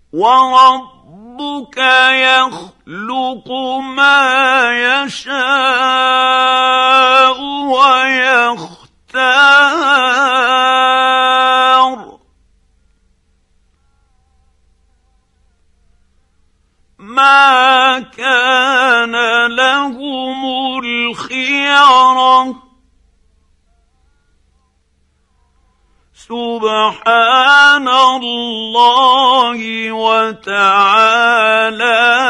وربك يخلق ما يشاء ويختار ما كان لهم الخيرة سبحان الله وتعالى